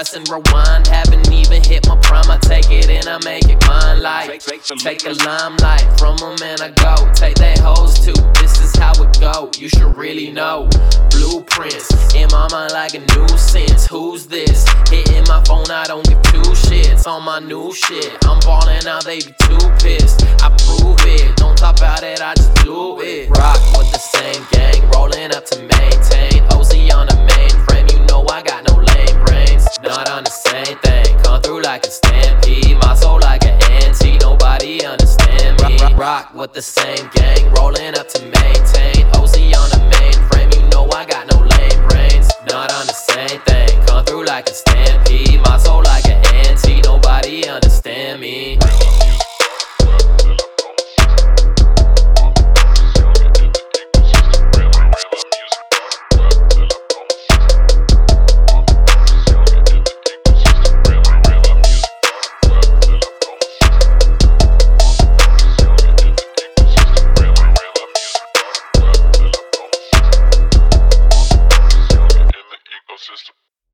press and rewind. Haven't even hit my prime, I take it and I make it mine. Like, take the limelight from them and I go. Take they hoes too, this is how it go. You should really know. Blueprints in my mind like a nuisance. Who's this? Hitting my phone, I don't give two shits on my new shit. I'm ballin' out, they be too pissed. I prove it, don't talk about it, I just do it. Rock with the same gang, rolling up to maintain. OZ on the mainframe, you know I got no lame brains. Not on the same thing, come through like a stampede. My soul like an antique, nobody understand me. Rock with the same gang, rolling up to maintain. OZ on the mainframe, you know I got no lame brains. Not on the same thing, come through like a stampede.